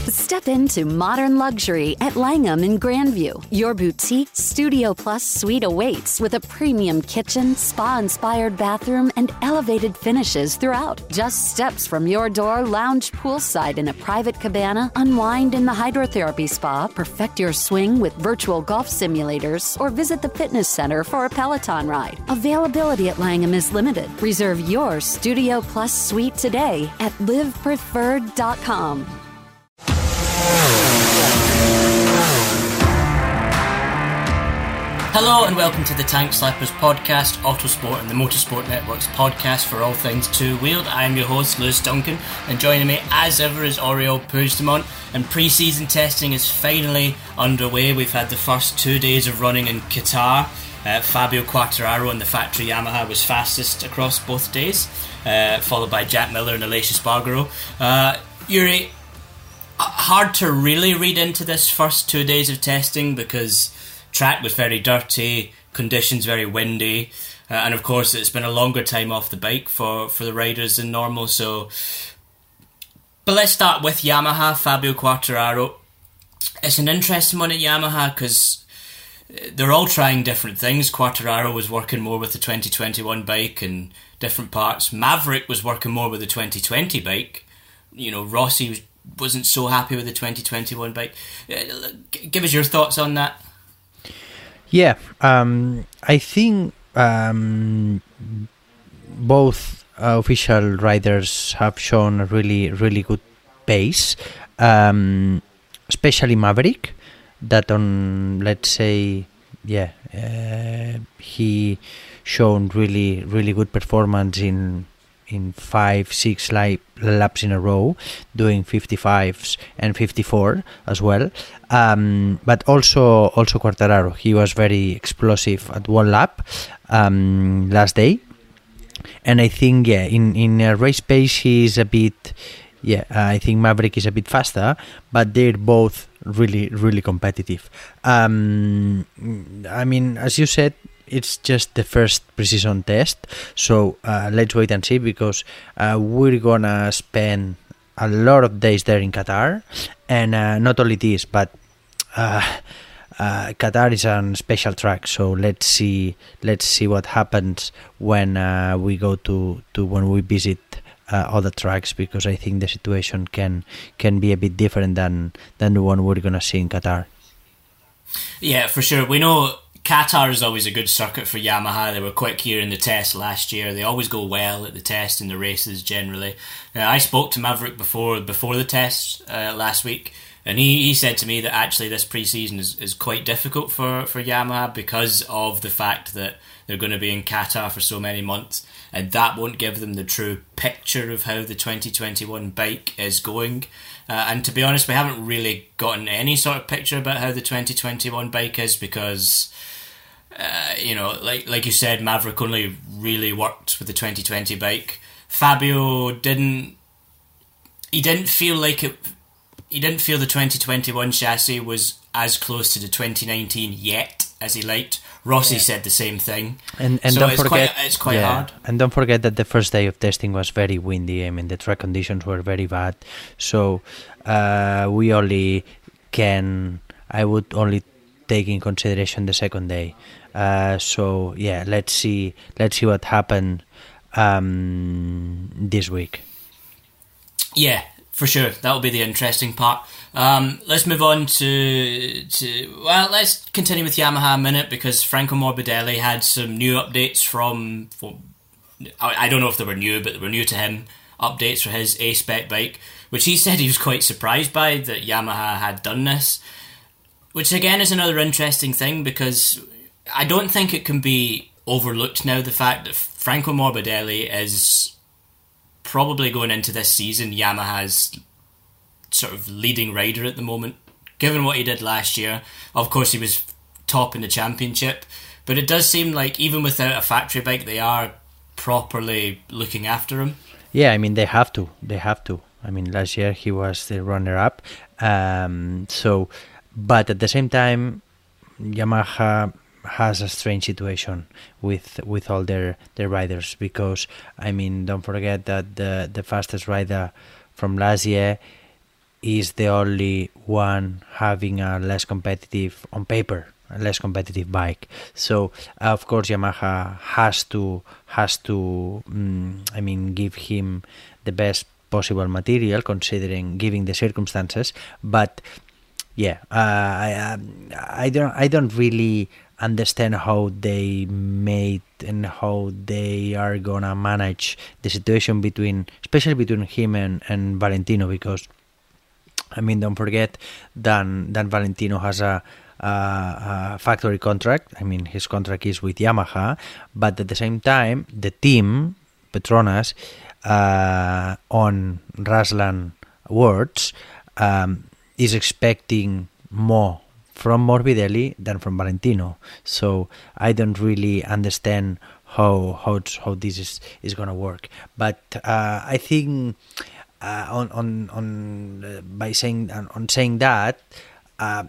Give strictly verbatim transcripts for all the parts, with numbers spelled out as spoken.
Step into modern luxury at Langham in Grandview. Your boutique Studio Plus suite awaits with a premium kitchen, spa-inspired bathroom, and elevated finishes throughout. Just steps from your door, lounge poolside in a private cabana, unwind in the hydrotherapy spa, perfect your swing with virtual golf simulators, or visit the fitness center for a Peloton ride. Availability at Langham is limited. Reserve your Studio Plus suite today at live preferred dot com. Hello and welcome to the Tank Slappers podcast, Autosport and the Motorsport Network's podcast for all things two-wheeled. I am your host, Lewis Duncan, and joining me as ever is Oriol Puigdemont, and pre-season testing is finally underway. We've had the first two days of running in Qatar. Uh, Fabio Quartararo in the factory Yamaha was fastest across both days, uh, followed by Jack Miller and Aleix Espargaro. Uh, Yuri, hard to really read into this first two days of testing because track was very dirty, conditions very windy, uh, and of course it's been a longer time off the bike for, for the riders than normal. So, but let's start with Yamaha, Fabio Quartararo. It's an interesting one at Yamaha because they're all trying different things. Quartararo was working more with the twenty twenty-one bike and different parts. Maverick was working more with the twenty twenty bike. You know, Rossi was, wasn't so happy with the twenty twenty-one bike. Uh, give us your thoughts on that. Yeah, um, I think um, both uh, official riders have shown a really, really good pace, um, especially Maverick, that on, let's say, yeah, uh, he shown really, really good performance in in five, six lap, laps in a row, doing fifty-fives and fifty-four as well. Um, but also, also Quartararo, he was very explosive at one lap um, last day. And I think, yeah, in, in a race pace, he is a bit, yeah, I think Maverick is a bit faster, but they're both really, really competitive. Um, I mean, as you said, it's just the first pre-season test, so uh, let's wait and see, because uh, we're gonna spend a lot of days there in Qatar, and uh, not only this, but uh, uh, Qatar is a special track, so let's see let's see what happens when uh, we go to, to when we visit uh, other tracks, because I think the situation can can be a bit different than, than the one we're gonna see in Qatar. Yeah, for sure. We know Qatar is always a good circuit for Yamaha. They were quick here in the test last year. They always go well at the test and the races generally. Uh, I spoke to Maverick before before the test uh, last week, and he, he said to me that actually this pre-season is, is quite difficult for, for Yamaha because of the fact that they're going to be in Qatar for so many months, and that won't give them the true picture of how the twenty twenty-one bike is going. Uh, and to be honest, we haven't really gotten any sort of picture about how the twenty twenty-one bike is because Uh, you know, like like you said, Maverick only really worked with the twenty twenty bike. Fabio didn't. He didn't feel like it. He didn't feel the twenty twenty-one chassis was as close to the twenty nineteen yet as he liked. Rossi yeah. said the same thing. And and so don't it's forget, quite, it's quite yeah, hard. And don't forget that the first day of testing was very windy. I mean, the track conditions were very bad. So uh, we only can. I would only take in consideration the second day. Uh, so yeah, let's see. Let's see what happened um, this week. Yeah, for sure. That'll be the interesting part. Um, let's move on to to well, let's continue with Yamaha a minute, because Franco Morbidelli had some new updates from. from I, I don't know if they were new, but they were new to him. Updates for his A-Spec bike, which he said he was quite surprised by that Yamaha had done this. Which again is another interesting thing, because I don't think it can be overlooked now, the fact that Franco Morbidelli is probably going into this season Yamaha's sort of leading rider at the moment, given what he did last year. Of course, he was top in the championship, but it does seem like even without a factory bike, they are properly looking after him. Yeah, I mean, they have to. They have to. I mean, last year he was the runner-up. Um, so... But at the same time, Yamaha has a strange situation with with all their, their riders, because, I mean, don't forget that the, the fastest rider from last year is the only one having a less competitive, on paper, a less competitive bike. So uh, of course Yamaha has to has to um, I mean give him the best possible material considering giving the circumstances. But yeah, uh, I I don't I don't really understand how they made and how they are gonna manage the situation between, especially between him and, and Valentino, because I mean, don't forget that, that Valentino has a, a, a factory contract. I mean, his contract is with Yamaha, but at the same time, the team, Petronas, uh, on Ruslan words, um, is expecting more from Morbidelli than from Valentino. So I don't really understand how how how this is, is going to work. But uh, I think uh, on on on uh, by saying on saying that, uh,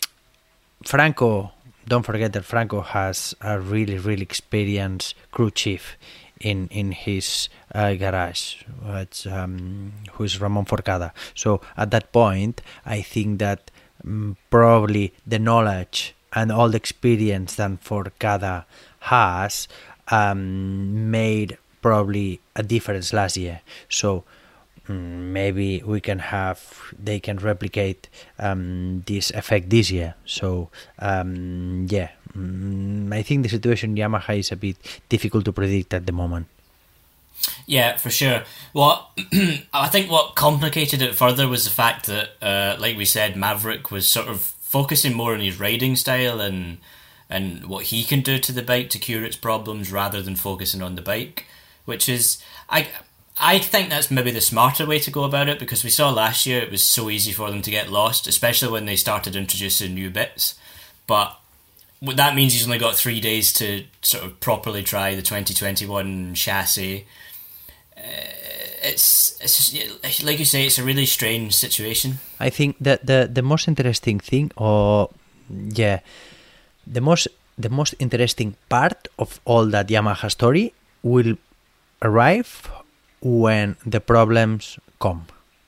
Franco, don't forget that Franco has a really really experienced crew chief in in his uh, garage, which, um, who is Ramon Forcada. So at that point, I think that um, probably the knowledge and all the experience that Forcada has um, made probably a difference last year. So um, maybe we can have, they can replicate um, this effect this year. So um, yeah, um, I think the situation in Yamaha is a bit difficult to predict at the moment. Yeah, for sure. Well, I think what complicated it further was the fact that, uh, like we said, Maverick was sort of focusing more on his riding style and and what he can do to the bike to cure its problems rather than focusing on the bike, which is, I I think that's maybe the smarter way to go about it, because we saw last year it was so easy for them to get lost, especially when they started introducing new bits. But that means he's only got three days to sort of properly try the twenty twenty-one chassis. Uh, it's, it's just, like you say, it's a really strange situation. I think that the the most interesting thing, or yeah, the most the most interesting part of all that Yamaha story will arrive when the problems come.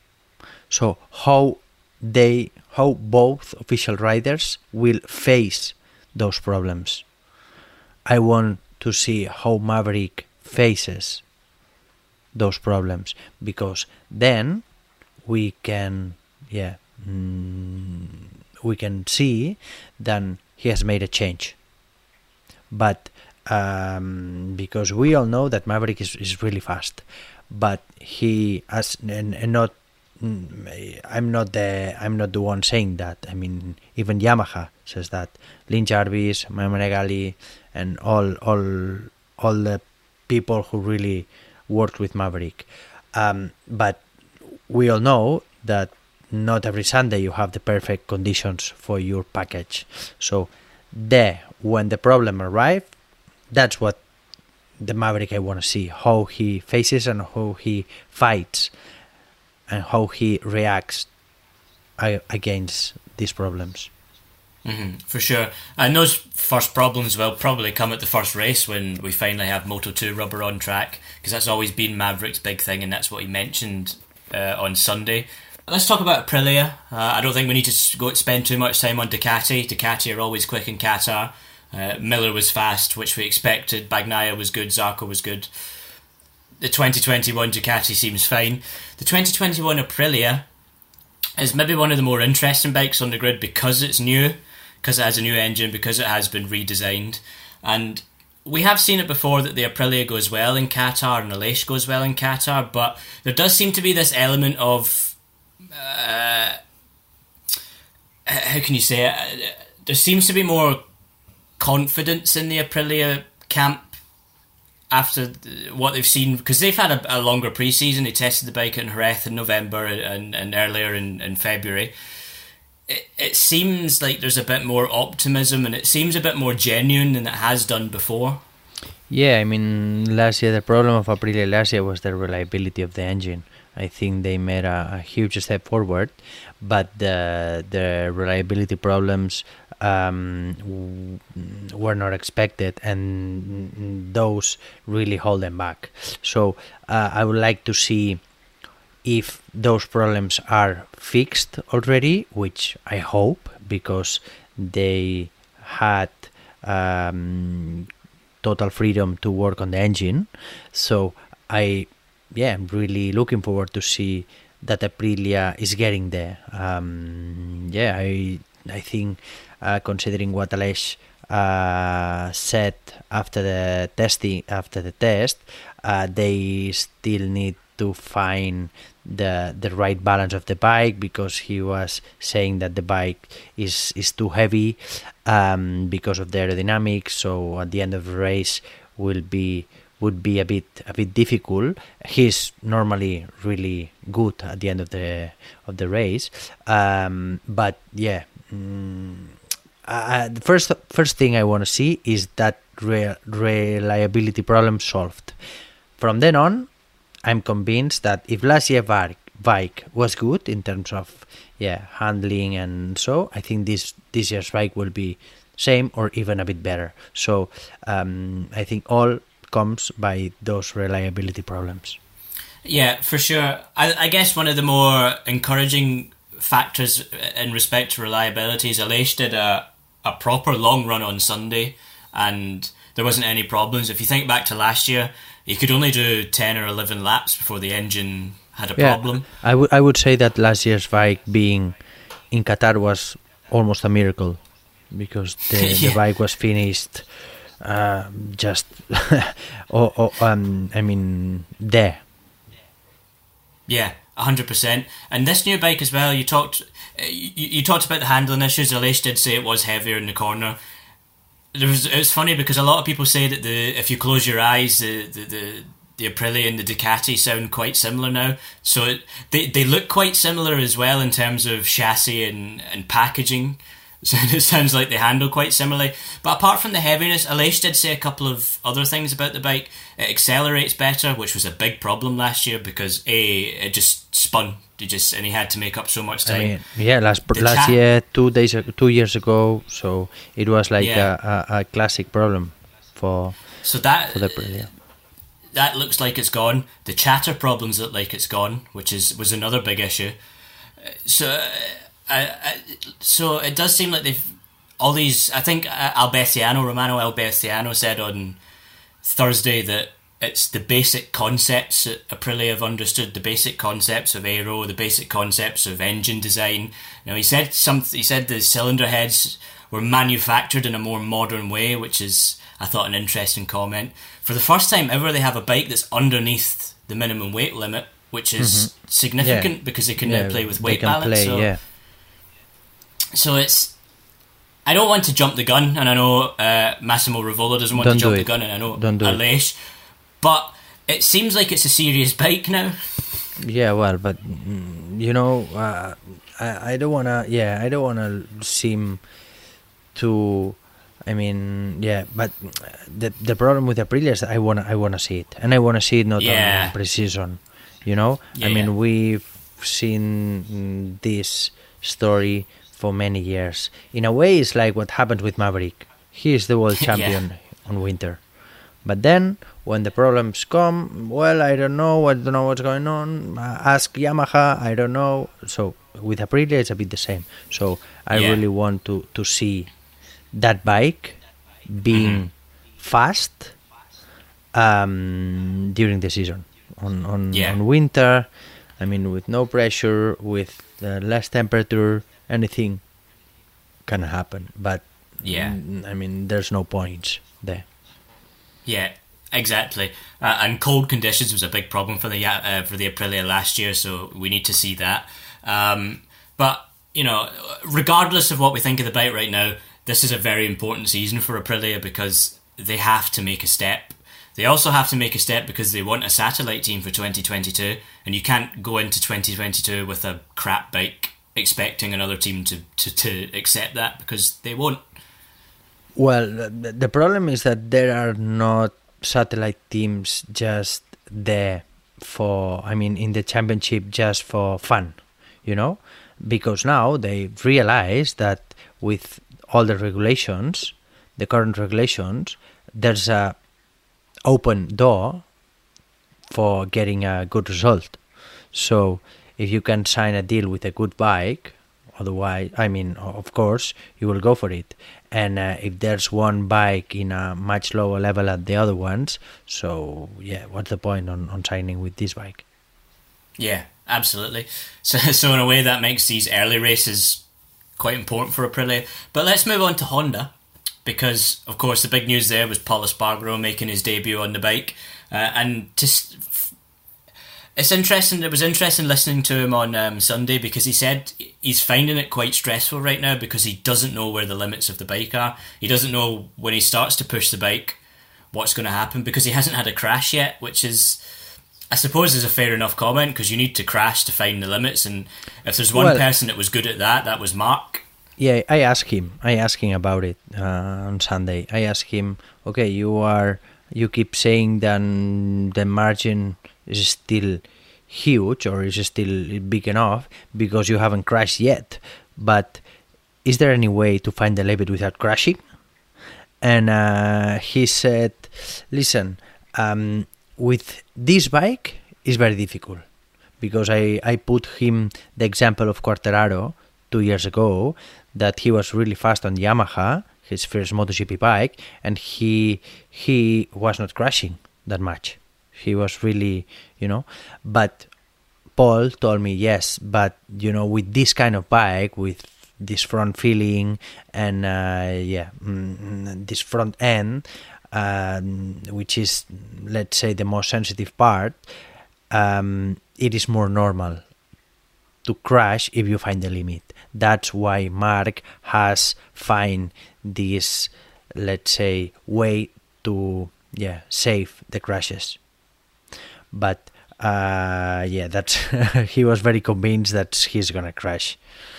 So how they, how both official riders will face those problems. I want to see how Maverick faces those problems, because then we can, yeah, mm, we can see that he has made a change. But um, because we all know that Maverick is, is really fast, but he has, and, and not, I'm not the I'm not the one saying that. I mean, even Yamaha says that. Lynn Jarvis, Menegali, and all all all the people who really worked with Maverick. Um, but we all know that not every Sunday you have the perfect conditions for your package. So there, when the problem arrives, that's what the Maverick I want to see, how he faces and how he fights and how he reacts against these problems. Mm-hmm, for sure. And those first problems will probably come at the first race when we finally have Moto two rubber on track, because that's always been Maverick's big thing, and that's what he mentioned uh, on Sunday. Let's talk about Aprilia. Uh, I don't think we need to go spend too much time on Ducati. Ducati are always quick in Qatar. Uh, Miller was fast, which we expected. Bagnaia was good. Zarco was good. The twenty twenty-one Ducati seems fine. The twenty twenty-one Aprilia is maybe one of the more interesting bikes on the grid because it's new, because it has a new engine, because it has been redesigned. And we have seen it before that the Aprilia goes well in Qatar and the Aleix goes well in Qatar, but there does seem to be this element of uh, how can you say it? There seems to be more confidence in the Aprilia camp after what they've seen, because they've had a, a longer pre-season. They tested the bike in Jerez in November and, and earlier in, in February. It, it seems like there's a bit more optimism, and it seems a bit more genuine than it has done before. Yeah, I mean, last year the problem of Aprilia last year was the reliability of the engine. I think they made a, a huge step forward, but the the reliability problems um, w- were not expected, and those really hold them back. So uh, I would like to see if those problems are fixed already, which I hope, because they had um, total freedom to work on the engine. So I, yeah, I'm really looking forward to see that Aprilia is getting there. Um, yeah, I I think uh, considering what Aleix uh, said after the testing, after the test, uh, they still need to find the the right balance of the bike, because he was saying that the bike is is too heavy um, because of the aerodynamics. So at the end of the race will be would be a bit a bit difficult. He's normally really good at the end of the of the race, um, but yeah. Mm, uh, the first first thing I want to see is that re- reliability problem solved. From then on, I'm convinced that if last year's bike, bike was good in terms of yeah handling and so, I think this this year's bike will be same or even a bit better. So um, I think all comes by those reliability problems. Yeah, for sure. I, I guess one of the more encouraging factors in respect to reliability is Aleix did a, a proper long run on Sunday and there wasn't any problems. If you think back to last year, you could only do ten or eleven laps before the engine had a yeah, problem. I would I would say that last year's bike being in Qatar was almost a miracle, because the, yeah. the bike was finished uh, just or, or um I mean there. Yeah, one hundred percent. And this new bike as well, you talked you, you talked about the handling issues. Aleix did say it was heavier in the corner. There was, it was funny because a lot of people say that the if you close your eyes, the the, the, the Aprilia and the Ducati sound quite similar now. So it, they they look quite similar as well in terms of chassis and, and packaging. So it sounds like they handle quite similarly. But apart from the heaviness, Aleix did say a couple of other things about the bike. It accelerates better, which was a big problem last year because A, it just spun. It just and he had to make up so much time. I mean, yeah, last the last cha- year, two days, two years ago, so it was like yeah. a, a, a classic problem for. So that for the Aprilia. That looks like it's gone. The chatter problems look like it's gone, which is was another big issue. So. I, I, so it does seem like they've all these. I think Albertiano, Romano Albertiano, said on Thursday that it's the basic concepts that Aprilia have understood, the basic concepts of aero, the basic concepts of engine design. You know, he said some. He said the cylinder heads were manufactured in a more modern way, which is, I thought, an interesting comment. For the first time ever, they have a bike that's underneath the minimum weight limit, which is mm-hmm. significant yeah. because they can yeah, now play with weight balance. Play, so, yeah. So it's. I don't want to jump the gun, and I know uh, Massimo Rivola doesn't want don't to jump do the gun, and I know don't do Aleix, but it seems like it's a serious bike now. Yeah, well, but you know, uh, I I don't wanna. Yeah, I don't wanna seem too. I mean, yeah, but the the problem with Aprilia is that I wanna I wanna see it, and I wanna see it not yeah. on pre-season. You know, yeah, I mean, yeah. we've seen this story for many years. In a way, it's like what happened with Maverick. He is the world champion yeah. on winter. But then, when the problems come, well, I don't know, I don't know what's going on. Uh, ask Yamaha, I don't know. So, with Aprilia, it's a bit the same. So, I yeah. really want to, to see that bike being mm-hmm. fast um, during the season. On, on, yeah. on winter, I mean, with no pressure, with uh, less temperature, anything can happen, but yeah, I mean, there's no points there. Yeah, exactly. Uh, and cold conditions was a big problem for the uh, for the Aprilia last year, so we need to see that. Um, but you know, regardless of what we think of the bike right now, this is a very important season for Aprilia because they have to make a step. They also have to make a step because they want a satellite team for twenty twenty-two, and you can't go into twenty twenty-two with a crap bike expecting another team to, to, to accept that, because they won't. Well, the, the problem is that there are not satellite teams just there for, I mean, in the championship just for fun, you know? Because now they realize that with all the regulations, the current regulations, there's a open door for getting a good result. So if you can sign a deal with a good bike, otherwise, I mean, of course, you will go for it. And uh, if there's one bike in a much lower level than the other ones, so yeah, what's the point on, on signing with this bike? Yeah, absolutely. So, so in a way, that makes these early races quite important for Aprilia. But let's move on to Honda, because, of course, the big news there was Pol Espargaro making his debut on the bike. Uh, and just, it's interesting, it was interesting listening to him on um, Sunday, because he said he's finding it quite stressful right now because he doesn't know where the limits of the bike are. He doesn't know when he starts to push the bike what's going to happen, because he hasn't had a crash yet, which is, I suppose, is a fair enough comment, because you need to crash to find the limits, and if there's one well, person that was good at that, that was Marc. Yeah, I asked him. I asked him about it uh, on Sunday. I asked him, okay, you are, you keep saying that the margin is still huge or is still big enough because you haven't crashed yet, but is there any way to find the limit without crashing? And uh, he said, listen, um, with this bike it's very difficult, because I, I put him the example of Quartararo two years ago, that he was really fast on Yamaha, his first MotoGP bike, and he he was not crashing that much. He was really, you know, but Paul told me, yes, but, you know, with this kind of bike, with this front feeling and, uh, yeah, mm, this front end, um, which is, let's say, the most sensitive part, um, it is more normal to crash if you find the limit. That's why Marc has find this, let's say, way to, yeah, save the crashes. But uh, yeah, that's he was very convinced that he's gonna crash.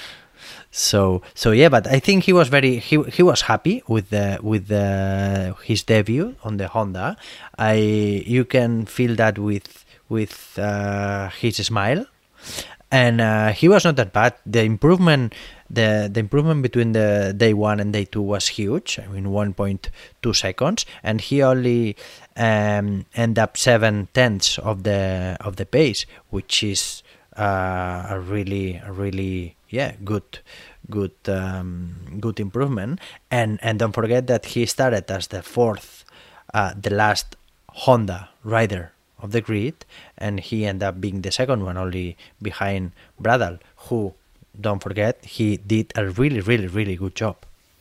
So so yeah, but I think he was very he he was happy with the with the his debut on the Honda. I you can feel that with with uh, his smile. And uh, he was not that bad. The improvement, the the improvement between the day one and day two was huge. I mean, one point two seconds, and he only um, ended up seven tenths of the of the pace, which is uh, a really, a really, yeah, good, good, um, good improvement. And and don't forget that he started as the fourth, uh, the last Honda rider of the grid, and he ended up being the second one, only behind Bradal, who, don't forget, he did a really, really, really good job.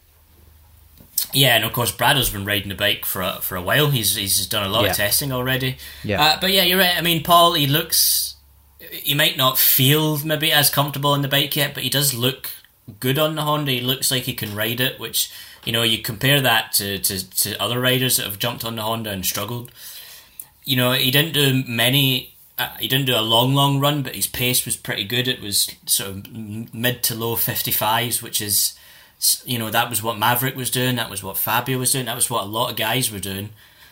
Yeah, and of course Bradal's been riding the bike for a, for a while. He's he's done a lot yeah. of testing already. Yeah. Uh, but yeah, you're right. I mean, Paul, he looks, he might not feel maybe as comfortable on the bike yet, but he does look good on the Honda. He looks like he can ride it, which, you know, you compare that to, to, to other riders that have jumped on the Honda and struggled. You know, he didn't do many, uh, he didn't do a long, long run, but his pace was pretty good. It was sort of mid to low fifty-fives, which is, you know, that was what Maverick was doing, that was what Fabio was doing, that was what a lot of guys were doing.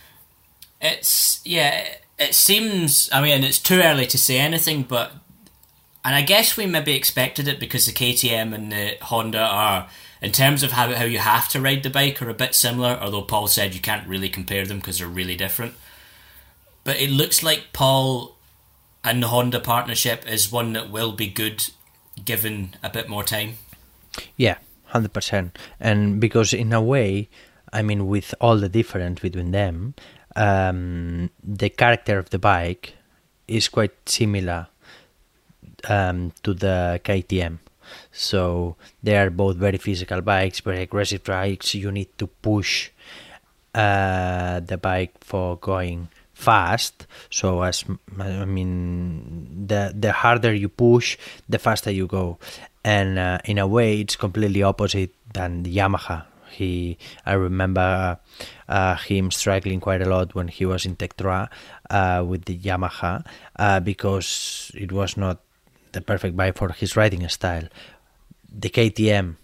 It's, yeah, it seems, I mean, it's too early to say anything, but, and I guess we maybe expected it because the K T M and the Honda are, in terms of how, how you have to ride the bike, are a bit similar, although Paul said you can't really compare them because they're really different. But it looks like Paul and the Honda partnership is one that will be good given a bit more time. Yeah, one hundred percent. And because in a way, I mean, with all the difference between them, um, the character of the bike is quite similar um, to the K T M. So they are both very physical bikes, very aggressive bikes. You need to push uh, the bike for going fast. So as I mean, the the harder you push, the faster you go. And uh, in a way, it's completely opposite than the Yamaha. He, I remember uh, him struggling quite a lot when he was in Tectra uh, with the Yamaha uh, because it was not the perfect bike for his riding style. The K T M,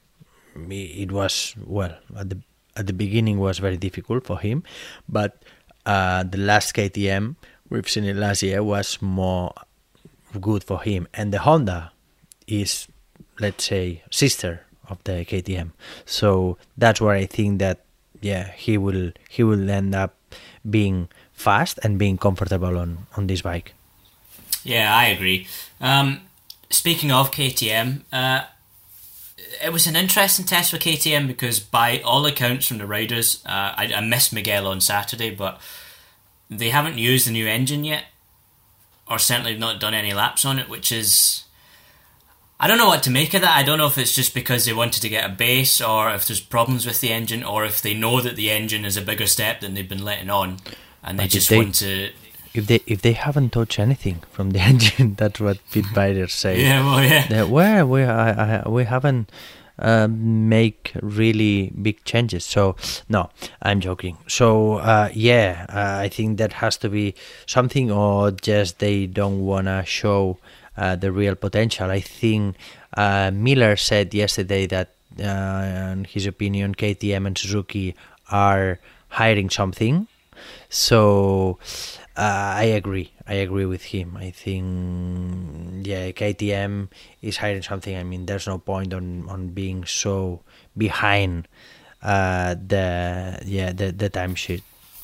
it was, well, at the at the beginning was very difficult for him, but uh, the last K T M, we've seen it last year, was more good for him. And the Honda is, let's say, sister of the K T M. So that's where I think that, yeah, he will he will end up being fast and being comfortable on, on this bike. Yeah, I agree. Um, speaking of K T M, uh, it was an interesting test for K T M because by all accounts from the riders, uh, I, I missed Miguel on Saturday, but they haven't used the new engine yet, or certainly not done any laps on it, which is... I don't know what to make of that. I don't know if it's just because they wanted to get a base, or if there's problems with the engine, or if they know that the engine is a bigger step than they've been letting on, and they but just they, want to... If they if they haven't touched anything from the engine, that's what pit riders say. Yeah, well, yeah. That, well, we I, I, we haven't uh, make really big changes. So no, I'm joking. So uh, yeah, uh, I think that has to be something, or just they don't wanna show uh, the real potential. I think uh, Miller said yesterday that, uh, in his opinion, K T M and Suzuki are hiding something. So. Uh, I agree. I agree with him. I think, yeah, K T M is hiding something. I mean, there's no point on, on being so behind uh, the yeah the the timesheet.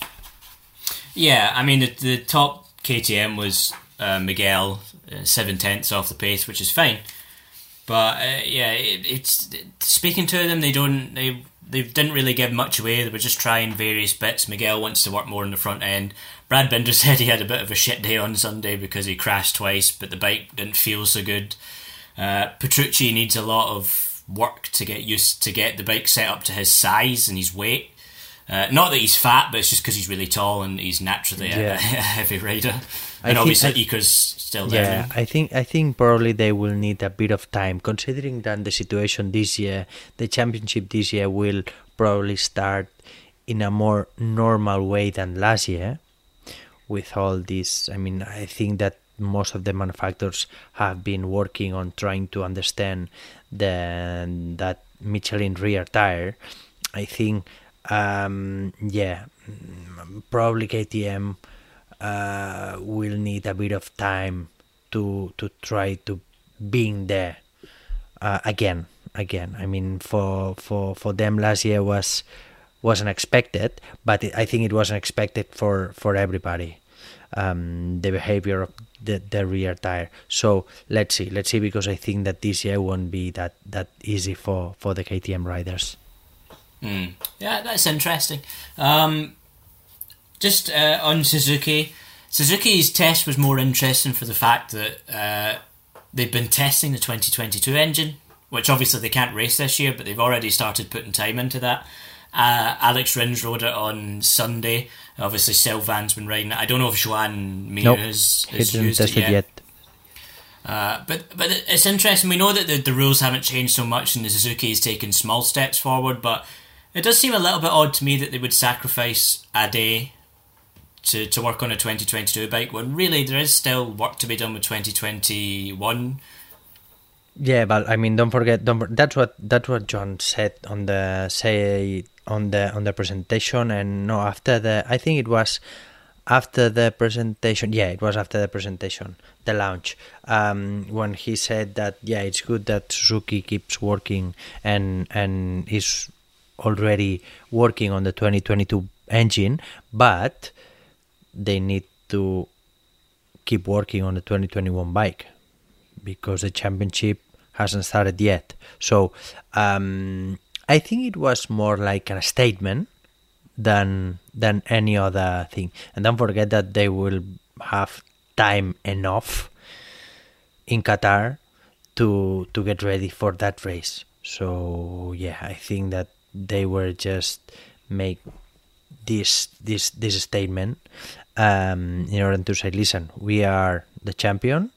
Yeah, I mean, the, the top K T M was uh, Miguel, uh, seven tenths off the pace, which is fine. But uh, yeah, it, it's speaking to them, they don't they they didn't really give much away. They were just trying various bits. Miguel wants to work more in the front end. Brad Binder said he had a bit of a shit day on Sunday because he crashed twice, but the bike didn't feel so good. Uh, Petrucci needs a lot of work to get used to get the bike set up to his size and his weight. Uh, not that he's fat, but it's just because he's really tall and he's naturally yeah. a, a heavy rider. And I obviously I, Ika's still there. Yeah, I think I think probably they will need a bit of time, considering that the situation this year, the championship this year will probably start in a more normal way than last year. With all this, I mean, I think that most of the manufacturers have been working on trying to understand the that Michelin rear tire. I think, um, yeah, probably K T M uh, will need a bit of time to to try to being there uh, again. Again, I mean, for for for them last year was. wasn't expected, but it, I think it wasn't expected for, for everybody, um, the behavior of the, the rear tire. So let's see, let's see, because I think that this year won't be that, that easy for, for the K T M riders. Mm. Yeah, that's interesting. Um, just uh, on Suzuki, Suzuki's test was more interesting for the fact that uh, they've been testing the twenty twenty-two engine, which obviously they can't race this year, but they've already started putting time into that. Uh, Alex Rins rode it on Sunday. Obviously, Sylvain's been riding it. I don't know if Joan Mir nope, has, has used it yet. yet. Uh, but but it's interesting. We know that the, the rules haven't changed so much, and the Suzuki is taking small steps forward. But it does seem a little bit odd to me that they would sacrifice a day to, to work on a twenty twenty-two bike when really there is still work to be done with twenty twenty-one. Yeah, but I mean, don't forget. Don't. That's what that's what John said on the say. on the on the presentation, and no after the I think it was after the presentation yeah it was after the presentation the launch, um when he said that yeah it's good that Suzuki keeps working and and is already working on the twenty twenty-two engine, but they need to keep working on the twenty twenty-one bike because the championship hasn't started yet. So um I think it was more like a statement than than any other thing. And don't forget that they will have time enough in Qatar to to get ready for that race. So yeah, I think that they were just make this this this statement um, in order to say, listen, we are the champion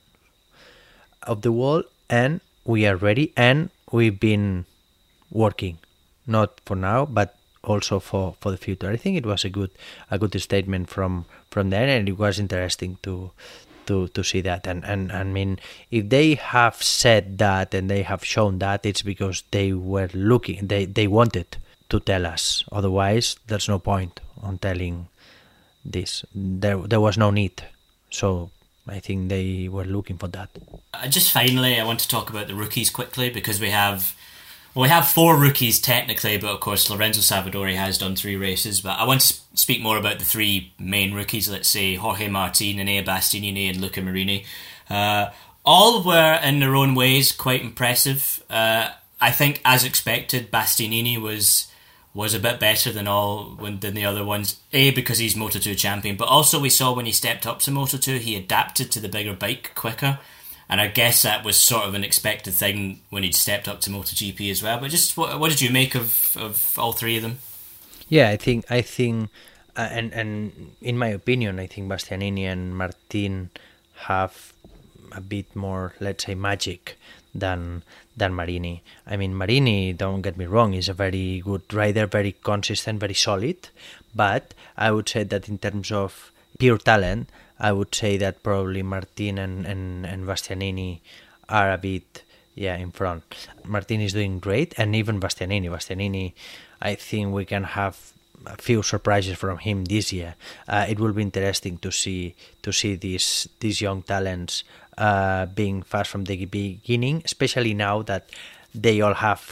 of the world and we are ready, and we've been working, not for now, but also for, for the future. I think it was a good a good statement from from there, and it was interesting to to to see that. And, and I mean, if they have said that and they have shown that, it's because they were looking, they they wanted to tell us. Otherwise, there's no point on telling this. There there was no need. So I think they were looking for that. Uh, just finally, I want to talk about the rookies quickly, because we have well, we have four rookies technically, but of course Lorenzo Savadori has done three races. But I want to speak more about the three main rookies, let's say Jorge Martin, Enea Bastianini and Luca Marini. Uh, all were, in their own ways, quite impressive. Uh, I think, as expected, Bastianini was was a bit better than all than the other ones. A, because he's Moto two champion, but also we saw when he stepped up to Moto two, he adapted to the bigger bike quicker. And I guess that was sort of an expected thing when he'd stepped up to MotoGP as well. But just what, what did you make of, of all three of them? Yeah, I think I think, uh, and and in my opinion, I think Bastianini and Martin have a bit more, let's say, magic than than Marini. I mean, Marini, don't get me wrong, is a very good rider, very consistent, very solid. But I would say that in terms of pure talent, I would say that probably Martin and, and, and Bastianini are a bit, yeah, in front. Martin is doing great, and even Bastianini. Bastianini, I think we can have a few surprises from him this year. Uh, it will be interesting to see to see these these young talents uh, being fast from the beginning, especially now that they all have,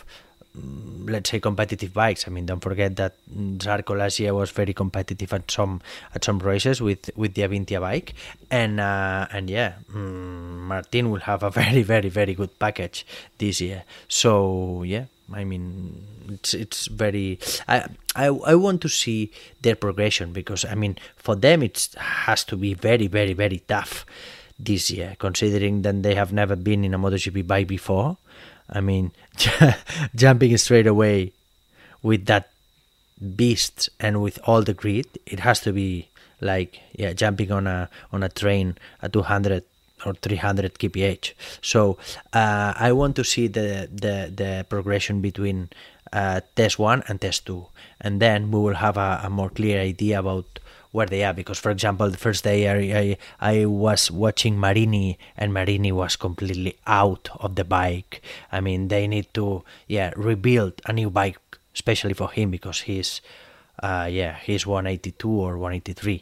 let's say, competitive bikes. I mean, don't forget that Zarco last year was very competitive at some at some races with, with the Avintia bike, and uh, and yeah, um, Martin will have a very very very good package this year. So yeah, I mean, it's it's very. I I I want to see their progression, because I mean, for them it has to be very very very tough this year, considering that they have never been in a MotoGP bike before. I mean, jumping straight away with that beast and with all the grid, it has to be like, yeah, jumping on a on a train at two hundred or three hundred k p h. So uh, I want to see the the, the progression between uh, test one and test two, and then we will have a, a more clear idea about where they are. Because, for example, the first day I, I I was watching Marini, and Marini was completely out of the bike. I mean, they need to yeah rebuild a new bike, especially for him, because he's uh yeah he's one eighty-two or one eighty-three.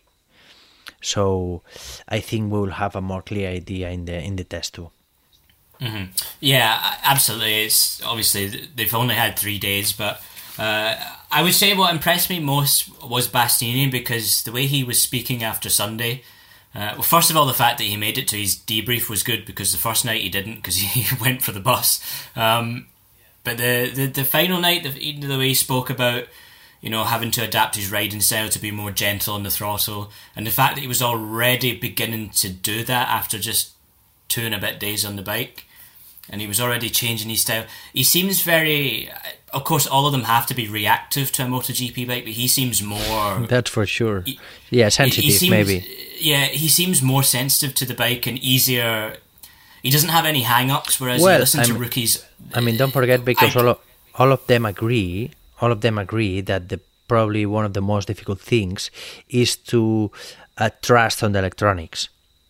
So I think we will have a more clear idea in the in the test too. Mm-hmm. Yeah, absolutely. It's obviously they've only had three days, but uh, I would say what impressed me most was Bastianini, because the way he was speaking after Sunday. Uh, well, first of all, the fact that he made it to his debrief was good, because the first night he didn't, because he went for the bus. Um, but the, the the final night, the, the way he spoke about, you know, having to adapt his riding style to be more gentle on the throttle, and the fact that he was already beginning to do that after just two and a bit days on the bike, and he was already changing his style. He seems very, of course, all of them have to be reactive to a MotoGP bike, but he seems more... That's for sure. He, yeah, sensitive, he seems, maybe. Yeah, he seems more sensitive to the bike and easier... He doesn't have any hang-ups, whereas well, you listen I'm, to rookies... I mean, don't forget, because I, all, of, all of them agree, all of them agree that the probably one of the most difficult things is to uh, trust on the electronics.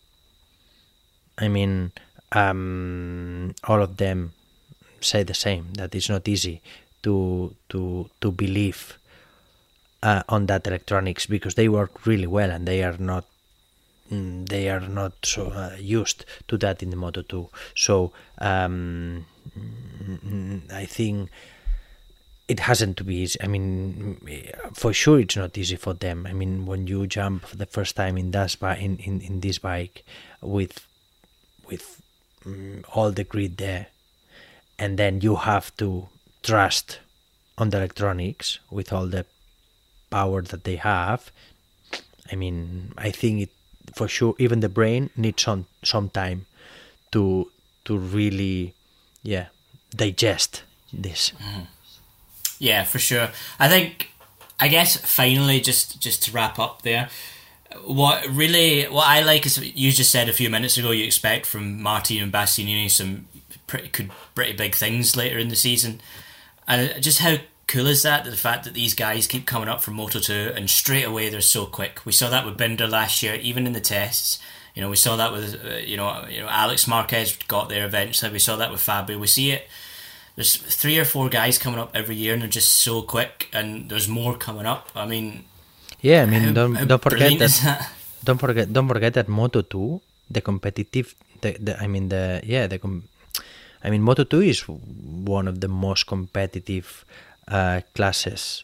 I mean... Um, all of them say the same, that it's not easy to to to believe uh, on that electronics, because they work really well, and they are not they are not so uh, used to that in the Moto two. So um, I think it hasn't to be easy. I mean, for sure it's not easy for them. I mean, when you jump for the first time in this bike, in, in, in this bike with with all the grid there, and then you have to trust on the electronics with all the power that they have. I mean, I think it for sure, even the brain needs some some time to to really yeah digest this. Mm. Yeah, for sure. I think, I guess finally, just just to wrap up there, What really, what I like is, you just said a few minutes ago, you expect from Martin and Bastianini some pretty good, pretty big things later in the season. And just how cool is that, the fact that these guys keep coming up from Moto two and straight away they're so quick. We saw that with Binder last year, even in the tests. You know, we saw that with, uh, you know, you know, Alex Marquez got there eventually. We saw that with Fabio. We see it. There's three or four guys coming up every year and they're just so quick, and there's more coming up. I mean... Yeah, I mean, how, don't how don't forget that, that. Don't forget don't forget that Moto two, the competitive, the, the I mean the yeah the, com, I mean Moto two is one of the most competitive uh, classes,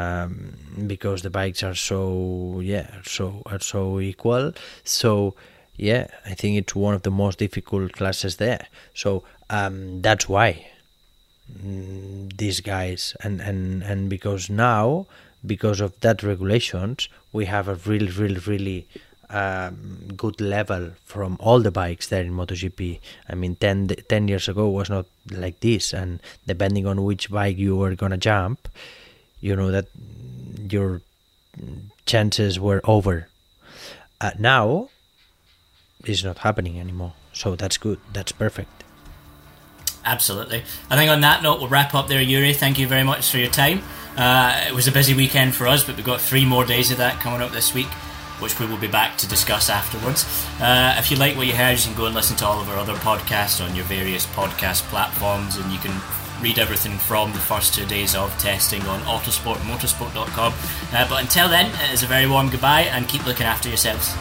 um, because the bikes are so yeah so are so equal. So yeah, I think it's one of the most difficult classes there. So um, that's why mm, these guys, and, and, and because now, because of that regulations, we have a really, really, really um, good level from all the bikes there in MotoGP. I mean, ten, ten years ago was not like this, and depending on which bike you were gonna jump, you know that your chances were over. Uh, now, it's not happening anymore, so that's good. That's perfect. Absolutely. I think on that note, we'll wrap up there, Yuri. Thank you very much for your time. Uh, it was a busy weekend for us, but we've got three more days of that coming up this week, which we will be back to discuss afterwards. Uh, if you like what you heard, you can go and listen to all of our other podcasts on your various podcast platforms, and you can read everything from the first two days of testing on autosport and motorsport dot com. Uh, but until then, it is a very warm goodbye, and keep looking after yourselves.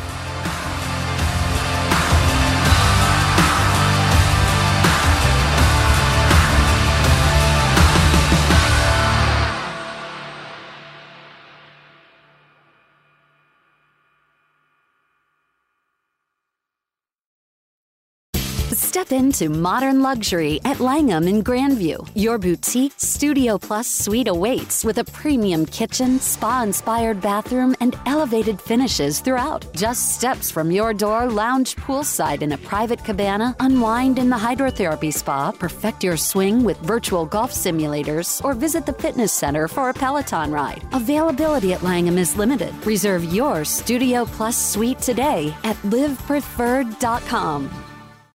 Step into modern luxury at Langham in Grandview. Your boutique Studio Plus suite awaits with a premium kitchen, spa-inspired bathroom, and elevated finishes throughout. Just steps from your door, lounge poolside in a private cabana, unwind in the hydrotherapy spa, perfect your swing with virtual golf simulators, or visit the fitness center for a Peloton ride. Availability at Langham is limited. Reserve your Studio Plus suite today at live preferred dot com.